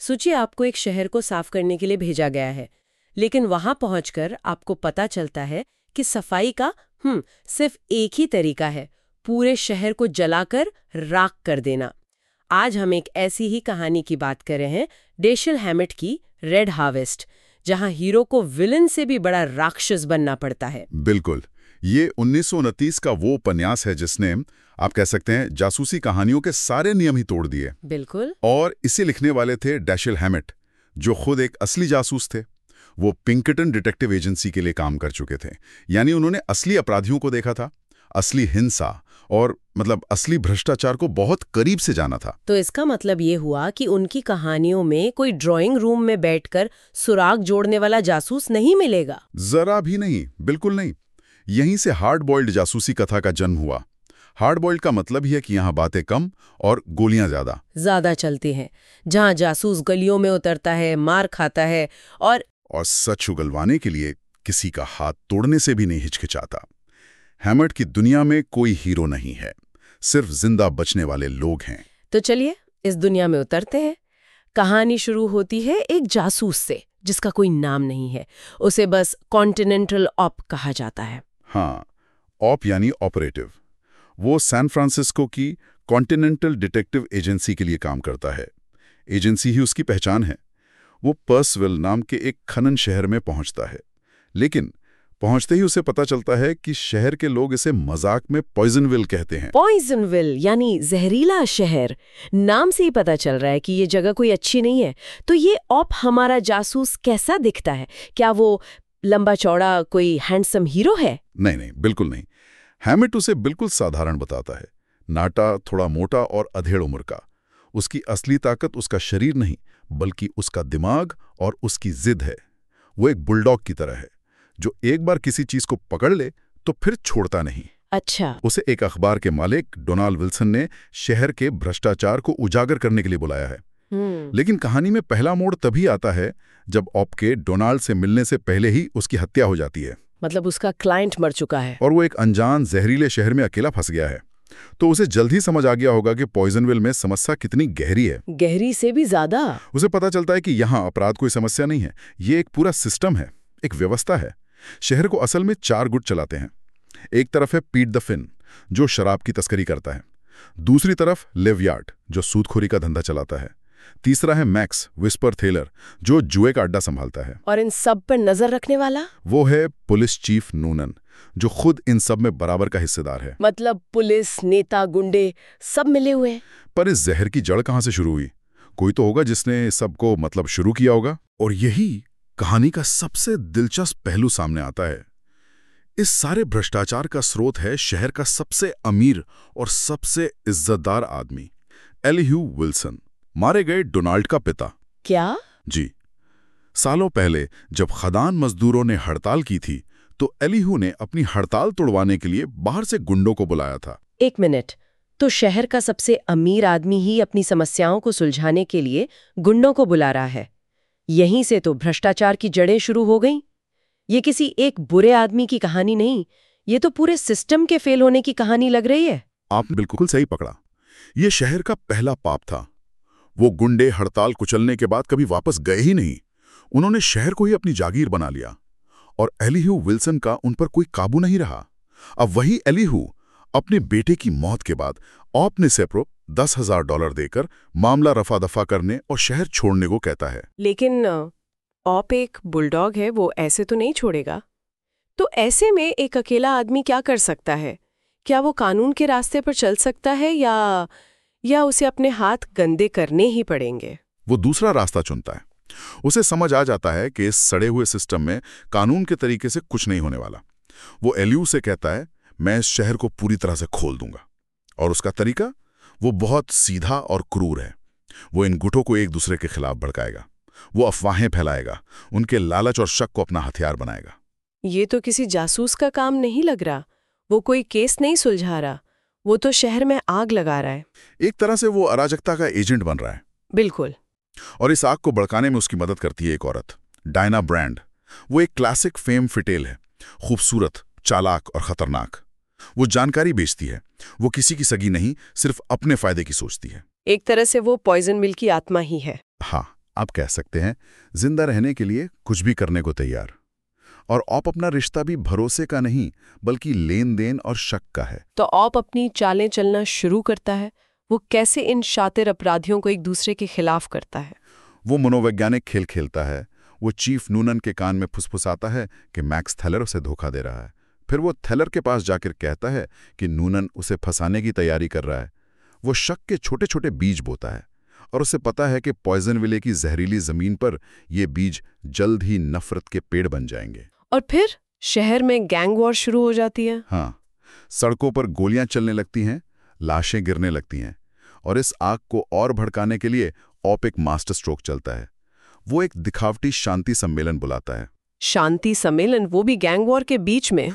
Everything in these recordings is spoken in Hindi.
सोचिए आपको एक शहर को साफ करने के लिए भेजा गया है, लेकिन वहां पहुंचकर आपको पता चलता है कि सफाई का सिर्फ एक ही तरीका है, पूरे शहर को जलाकर राख कर देना। आज हम एक ऐसी ही कहानी की बात कर रहे हैं, डैशल हैमेट की रेड हार्वेस्ट, जहां हीरो को विलन से भी बड़ा राक्षस बनना पड़ता है। बिल्कुल, ये 1929 का वो उपन्यास है जिसने, आप कह सकते हैं, जासूसी कहानियों के सारे नियम ही तोड़ दिए। बिल्कुल। और इसे लिखने वाले थे डैशल हैमेट, जो खुद एक असली जासूस थे। वो पिंकटन डिटेक्टिव एजेंसी के लिए काम कर चुके थे, यानी उन्होंने असली अपराधियों को देखा था, असली हिंसा और असली भ्रष्टाचार को बहुत करीब से जाना था। तो इसका मतलब ये हुआ कि उनकी कहानियों में कोई ड्राइंग रूम में बैठकर सुराग जोड़ने वाला जासूस नहीं मिलेगा। जरा भी नहीं, बिल्कुल नहीं। यहीं से हार्ड बॉइल्ड जासूसी कथा का जन्म हुआ। हार्ड बॉइल्ड का मतलब ही है कि यहाँ बातें कम और गोलियां ज्यादा चलती हैं, जहाँ जासूस गलियों में उतरता है, मार खाता है और सच उगलवाने के लिए किसी का हाथ तोड़ने से भी नहीं हिचकिचाता। हैमेट की दुनिया में कोई हीरो नहीं है, सिर्फ जिंदा बचने वाले लोग हैं। तो चलिए इस दुनिया में उतरते हैं। कहानी शुरू होती है एक जासूस से जिसका कोई नाम नहीं है, उसे बस कॉन्टिनेंटल ऑप कहा जाता है। हाँ, ऑप यानी ऑपरेटिव। वो सैन फ्रांसिस्को की कॉन्टिनेंटल डिटेक्टिव एजेंसी के लिए काम करता है। एजेंसी ही उसकी पहचान है। वो पर्सविल नाम के एक खनन शहर में पहुंचता है, लेकिन पहुंचते ही उसे पता चलता है कि शहर के लोग इसे मजाक में पॉइजनविल कहते हैं। पॉइजनविल यानी जहरीला शहर। नाम से ही पता चल रहा है कि ये जगह कोई अच्छी नहीं है। तो ये ऑप हमारा जासूस कैसा दिखता है? क्या वो लंबा चौड़ा कोई हैंडसम हीरो है? नहीं, बिल्कुल नहीं। हैमेट उसे बिल्कुल साधारण बताता है, नाटा, थोड़ा मोटा और अधेड़ उम्र का। उसकी असली ताकत उसका शरीर नहीं, बल्कि उसका दिमाग और उसकी जिद है। वो एक बुलडॉग की तरह है, जो एक बार किसी चीज को पकड़ ले तो फिर छोड़ता नहीं। अच्छा। उसे एक अखबार के मालिक डोनाल्ड विल्सन ने शहर के भ्रष्टाचार को उजागर करने के लिए बुलाया है। लेकिन कहानी में पहला मोड़ तभी आता है जब ऑप के डोनाल्ड से मिलने से पहले ही उसकी हत्या हो जाती है। मतलब उसका क्लाइंट मर चुका है और वो एक अनजान जहरीले शहर में अकेला फंस गया है। तो उसे जल्द ही समझ आ गया होगा कि पॉइजनविल में समस्या कितनी गहरी है। गहरी से भी ज्यादा। उसे पता चलता है कि यहाँ अपराध कोई समस्या नहीं है, ये एक पूरा सिस्टम है, एक व्यवस्था है। शहर को असल में 4 गुट चलाते हैं। एक तरफ है पीट द फिन, जो शराब की तस्करी करता है। दूसरी तरफ लेवयार्ड, जो सूदखोरी का धंधा चलाता है। तीसरा है मैक्स विस्पर थेलर, जो जुए का अड्डा संभालता है। और इन सब पर नजर रखने वाला वो है पुलिस चीफ नूनन, जो खुद इन सब में बराबर का हिस्सेदार है। मतलब पुलिस, नेता, गुंडे सब मिले हुए हैं। पर इस जहर की जड़ कहां से शुरू हुई? कोई तो होगा जिसने सबको शुरू किया होगा। और यही कहानी का सबसे दिलचस्प पहलू सामने आता है। इस सारे भ्रष्टाचार का स्रोत है शहर का सबसे अमीर और सबसे इज्जतदार आदमी, एलिहू विल्सन, मारे गए डोनाल्ड का पिता। क्या? जी। सालों पहले जब खदान मजदूरों ने हड़ताल की थी, तो एलिहू ने अपनी हड़ताल तोड़वाने के लिए बाहर से गुंडों को बुलाया था। एक मिनट, तो शहर का सबसे अमीर आदमी ही अपनी समस्याओं को सुलझाने के लिए गुंडों को बुला रहा है। यहीं से तो भ्रष्टाचार की जड़ें शुरू हो गईं। ये किसी एक बुरे आदमी की कहानी नहीं, ये तो पूरे सिस्टम के फेल होने की कहानी लग रही है। आपने बिल्कुल सही पकड़ा। ये शहर का पहला पाप था। वो गुंडे हड़ताल कुचलने के बाद कभी वापस गए ही नहीं। उन्होंने शहर को ही अपनी जागीर बना लिया और एलिहू विल्सन का उन पर कोई काबू नहीं रहा। अब वही एलिहू अपने बेटे की मौत के बाद ऑप ने सेप्रो $10,000 देकर मामला रफा दफा करने और शहर छोड़ने को कहता है। लेकिन ऑप एक बुलडॉग है, वो ऐसे तो नहीं छोड़ेगा। तो ऐसे में एक अकेला आदमी क्या कर सकता है? क्या वो कानून के रास्ते पर चल सकता है या उसे अपने हाथ गंदे करने ही पड़ेंगे? वो दूसरा रास्ता चुनता है। उसे समझ आ जाता है कि इस सड़े हुए सिस्टम में कानून के तरीके से कुछ नहीं होने वाला। वो एलिहू से कहता है, मैं इस शहर को पूरी तरह से खोल दूंगा। और उसका तरीका वो बहुत सीधा और क्रूर है। वो इन गुटों को एक दूसरे के खिलाफ भड़काएगा। वो अफवाहें फैलाएगा, उनके लालच और शक को अपना हथियार बनाएगा। ये तो किसी जासूस का काम नहीं लग रहा। वो कोई केस नहीं सुलझा रहा, वो तो शहर में आग लगा रहा है। एक तरह से वो अराजकता का एजेंट बन रहा है। बिल्कुल। और इस आग को भड़काने में उसकी मदद करती है एक औरत, डायना ब्रांड। वो एक क्लासिक फेम फिटेल है, खूबसूरत, चालाक और खतरनाक। वो जानकारी बेचती है। वो किसी की सगी नहीं, सिर्फ अपने फायदे की सोचती है। एक तरह से वो पॉइजन मिल की आत्मा ही है। हाँ, आप कह सकते हैं जिंदा रहने के लिए कुछ भी करने को तैयार। और ऑप अपना रिश्ता भी भरोसे का नहीं बल्कि लेन देन और शक का है। तो ऑप अपनी चालें चलना शुरू करता है। वो कैसे इन शातिर अपराधियों को एक दूसरे के खिलाफ करता है? वो मनोवैज्ञानिक खेल खेलता है। वो चीफ नूनन के कान में फुसफुसाता है कि मैक्स थेलर उसे धोखा दे रहा है। फिर वो थेलर के पास जाकर कहता है कि नूनन उसे फंसाने की तैयारी कर रहा है। वो शक के छोटे छोटे बीज बोता है और उसे पता है कि पॉइजन विले की जहरीली जमीन पर ये बीज जल्द ही नफरत के पेड़ बन जाएंगे। और फिर शहर में गैंग वॉर शुरू हो जाती है। हाँ, सड़कों पर गोलियां चलने लगती हैं, लाशें गिरने लगती हैं और इस आग को और भड़काने के लिए ऑप एक मास्टर स्ट्रोक चलता है। वो एक दिखावटी शांति सम्मेलन बुलाता है। शांति सम्मेलन, वो भी गैंग वॉर के बीच में?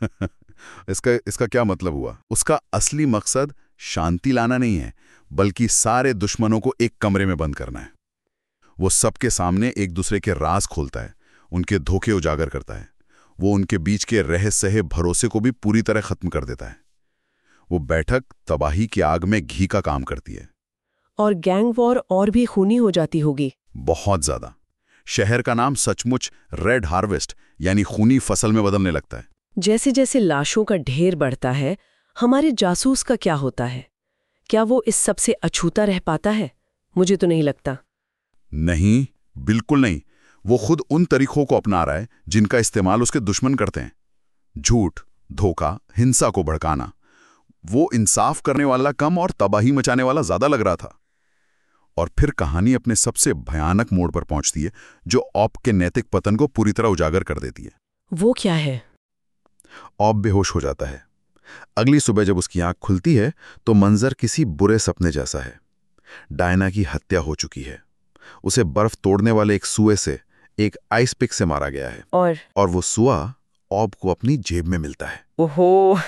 इसका क्या मतलब हुआ? उसका असली मकसद शांति लाना नहीं है बल्कि सारे दुश्मनों को एक कमरे में बंद करना है। वो सबके सामने एक दूसरे के राज खोलता है, उनके धोखे उजागर करता है। वो उनके बीच के रह-सहे भरोसे को भी पूरी तरह खत्म कर देता है। वो बैठक तबाही की आग में घी का काम करती है। और गैंग वॉर और भी खूनी हो जाती होगी। बहुत ज्यादा। शहर का नाम सचमुच रेड हार्वेस्ट यानी खूनी फसल में बदलने लगता है। जैसे जैसे लाशों का ढेर बढ़ता है, हमारे जासूस का क्या होता है? क्या वो इस सब से अछूता रह पाता है? मुझे तो नहीं लगता। नहीं, बिल्कुल नहीं। वो खुद उन तरीकों को अपना रहा है जिनका इस्तेमाल उसके दुश्मन करते हैं। झूठ, धोखा, हिंसा को भड़काना। वो इंसाफ करने वाला कम और तबाही मचाने वाला ज्यादा लग रहा था। और फिर कहानी अपने सबसे भयानक मोड़ पर पहुंचती है जो ऑप के नैतिक पतन को पूरी तरह उजागर कर देती है। वो क्या है? ऑप बेहोश हो जाता है। अगली सुबह जब उसकी आंख खुलती है तो मंजर किसी बुरे सपने जैसा है। डायना की हत्या हो चुकी है। उसे बर्फ तोड़ने वाले एक सुए से, एक आइस पिक से मारा गया है। और वो सुआ ऑप को अपनी जेब में मिलता है। ओहो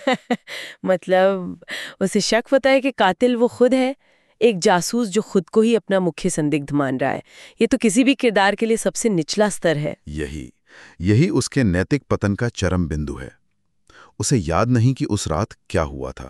मतलब उसे शक होता है कि कातिल वो खुद है, एक जासूस जो खुद को ही अपना मुख्य संदिग्ध मान रहा है। ये तो किसी भी किरदार के लिए सबसे निचला स्तर है। यही उसके नैतिक पतन का चरम बिंदु है। उसे याद नहीं कि उस रात क्या हुआ था।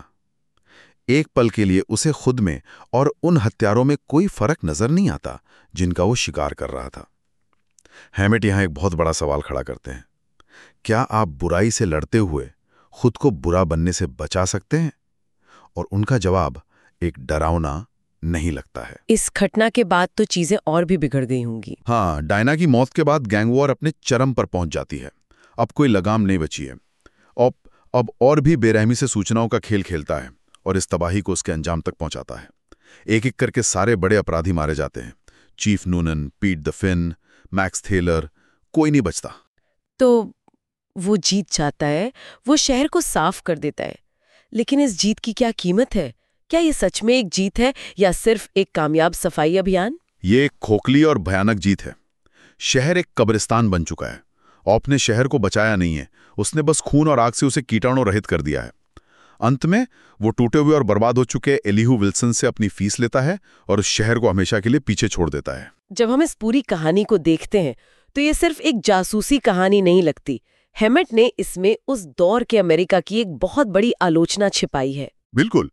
एक पल के लिए उसे खुद में और उन हत्यारों में कोई फर्क नजर नहीं आता जिनका वो शिकार कर रहा था। हैमेट यहां एक बहुत बड़ा सवाल खड़ा करते हैं। क्या आप बुराई से लड़ते हुए खुद को बुरा बनने से बचा सकते हैं? और उनका जवाब एक डरावना नहीं लगता है। इस घटना के बाद तो चीजें और भी बिगड़ गई होंगी। हाँ, डायना की मौत के बाद गैंग वॉर अपने चरम पर पहुंच जाती है। अब कोई लगाम नहीं बची है। अब और भी बेरहमी से सूचनाओं का खेल खेलता है और इस तबाही को उसके अंजाम तक पहुंचाता है। एक एक करके सारे बड़े अपराधी मारे जाते हैं। चीफ नूनन, पीट द फिन, मैक्स थेलर, कोई नहीं बचता। तो वो जीत जाता है, वो शहर को साफ कर देता है। लेकिन इस जीत की क्या कीमत है? क्या ये सच में एक जीत है या सिर्फ एक कामयाब सफाई अभियान? ये एक खोखली और भयानक जीत है। शहर एक कब्रिस्तान बन चुका है। ऑप ने शहर को बचाया नहीं है, उसने बस खून और आग से उसे कीटाणु रहित कर दिया है। अंत में वो टूटे हुए और बर्बाद हो चुके एलिहू विल्सन से अपनी फीस लेता है और उस शहर को हमेशा के लिए पीछे छोड़ देता है। जब हम इस पूरी कहानी को देखते हैं तो ये सिर्फ एक जासूसी कहानी नहीं लगती। हैमेट ने इसमें उस दौर के अमेरिका की एक बहुत बड़ी आलोचना छिपाई है। बिल्कुल।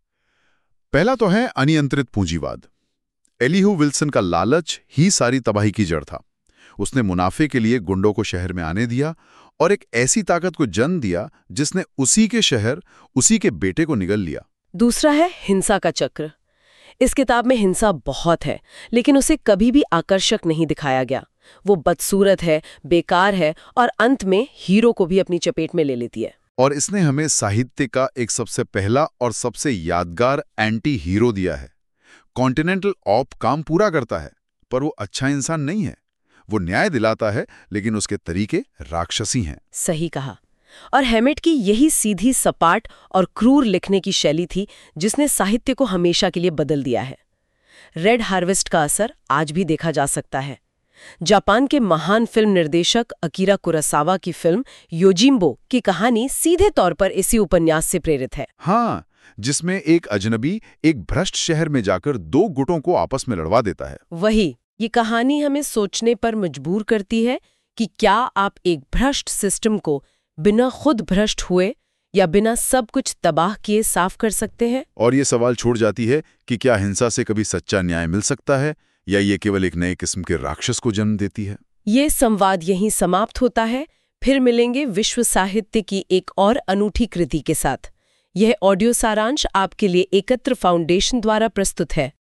पहला तो है अनियंत्रित पूंजीवाद। एलिहू विल्सन का लालच ही सारी तबाही की जड़ था। उसने मुनाफे के लिए गुंडों को शहर में आने दिया और एक ऐसी ताकत को जन्म दिया जिसने उसी के शहर, उसी के बेटे को निगल लिया। दूसरा है हिंसा का चक्र। इस किताब में हिंसा बहुत है, लेकिन उसे कभी भी आकर्षक नहीं दिखाया गया। वो बदसूरत है, बेकार है और अंत में हीरो को भी अपनी चपेट में ले लेती है। और इसने हमें साहित्य का एक सबसे पहला और सबसे यादगार एंटी हीरो दिया है। कॉन्टिनेंटल ऑप काम पूरा करता है, पर वो अच्छा इंसान नहीं है। वो न्याय दिलाता है, लेकिन उसके तरीके राक्षसी हैं। सही कहा। और हैमेट की यही सीधी, सपाट और क्रूर लिखने की शैली थी जिसने साहित्य को हमेशा के लिए बदल दिया है। रेड हार्वेस्ट का असर आज भी देखा जा सकता है। जापान के महान फिल्म निर्देशक अकीरा कुरोसावा की फिल्म योजिम्बो की कहानी सीधे तौर पर इसी उपन्यास से प्रेरित है। हाँ, जिसमें एक अजनबी एक भ्रष्ट शहर में जाकर दो गुटों को आपस में लड़वा देता है। वही, ये कहानी हमें सोचने पर मजबूर करती है कि क्या आप एक भ्रष्ट सिस्टम को बिना खुद भ्रष्ट हुए या बिना सब कुछ तबाह किए साफ कर सकते हैं? और ये सवाल छोड़ जाती है कि क्या हिंसा से कभी सच्चा न्याय मिल सकता है या ये केवल एक नए किस्म के राक्षस को जन्म देती है? ये संवाद यहीं समाप्त होता है। फिर मिलेंगे विश्व साहित्य की एक और अनूठी कृति के साथ। यह ऑडियो सारांश आपके लिए एकत्र फाउंडेशन द्वारा प्रस्तुत है।